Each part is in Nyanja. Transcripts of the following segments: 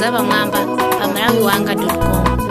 zapamwamba pa malawiwanga.com.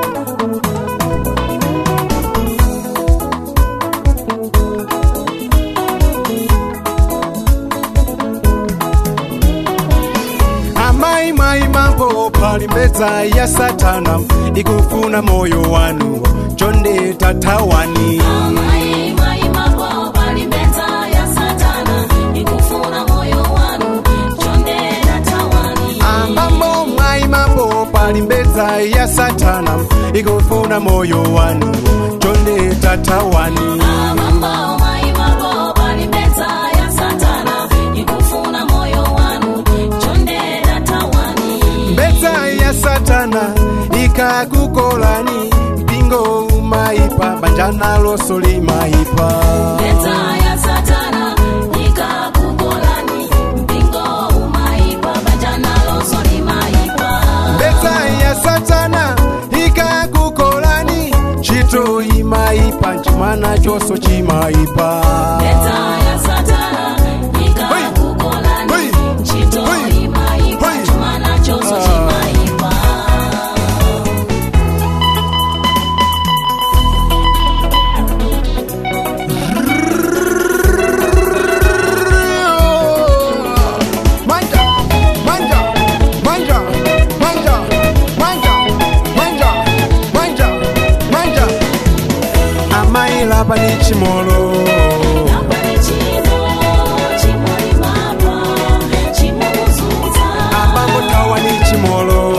Mambo palimbeza ya Satana ikufuna moyo wanu chonde tatawani. Mambo palimbeza ya Satana ikufuna moyo wanu chonde tatawani. Mambo palimbeza ya Satana ikufuna moyo wanu chonde tatawani. Mambo palimbeza ya Satana ikufuna moyo wanu chonde tatawani. Mbeza ya Satana ikakukolani mpingo umaipa banjana losoli maipa. Mbeza ya Satana ikakukolani mpingo umaipa banjana losoli maipa. Mbeza ya Satana ikakukolani chito imaipa nchimana choso chimaipa. Mbeza ya Satana ikakukolani chito imaipa nchimana choso chimaipa. Lapa ni chimolo Abambo tawa ni chimolo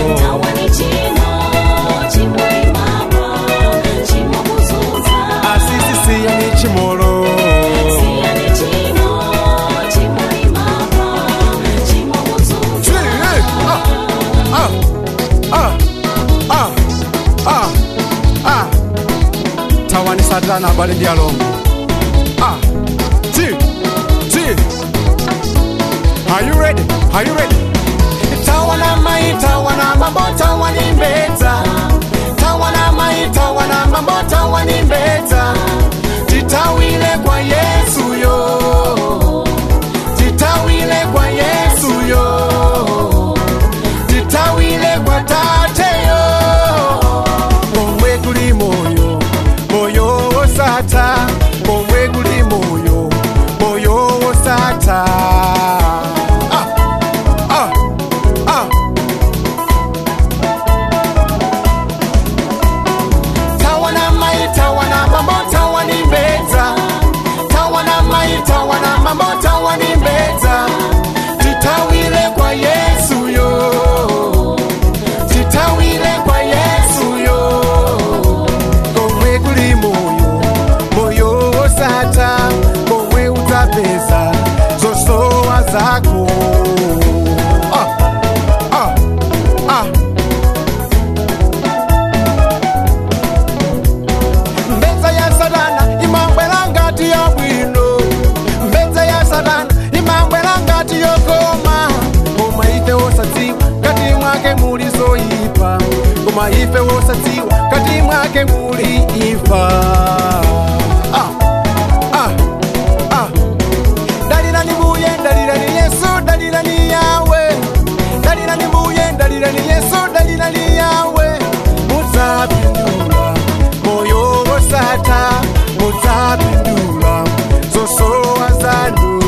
Asisi siya ni chimolo Tawani Satana bali dialog. Are you ready? Are you ready? Tawana mai tawana mambo tawani mbeta. Tawana mai tawana mambo tawani mbeta. Titawile kwa Yesu yo. Titawile kwa Yesu yo. Titawile kwa tate yo. Pomwe kuli moyo. Moyo osata, pomwe kuli moyo, moyo osata. Tawana mai, tawana mambo, tawani mbeta. Tawana mai, tawana mambo, tawani mbeta. Titawile kwa Yesu yo. Titawile kwa Yesu yo. Komwe kuli moyo, moyo osata, komwe utapeza zosowa zako. Mbeza ya Satana imambwela ngati ya bwino. Mbeza ya Satana imambwela ngati yokoma. Koma ife osadziwa kati mwake muli zoyipa. Koma ife osadziwa kati mwake muli ifa. Dalila ni buye, dalila ni Yesu, dalila ni Yawe. Dalila ni buye, dalila ni Yesu, dalila ni Yawe. Muzapindula moyo osata, muzapindula zosowa zanu.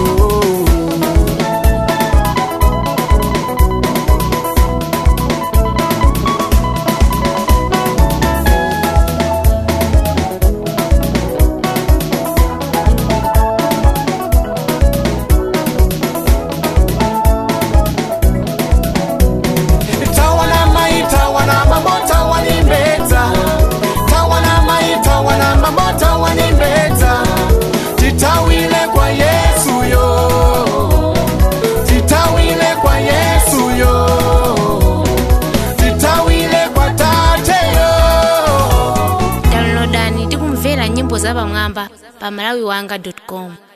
Tawana mai, tawana mambo, tawani mbeta. Tawana mai, tawana mambo, tawani mbeta. Titawile kwa Yesu yo. Titawile kwa Yesu yo. Titawile kwa tate yo. Downloadani tikumvera nyimbo zapamwamba pa malawiwanga.com.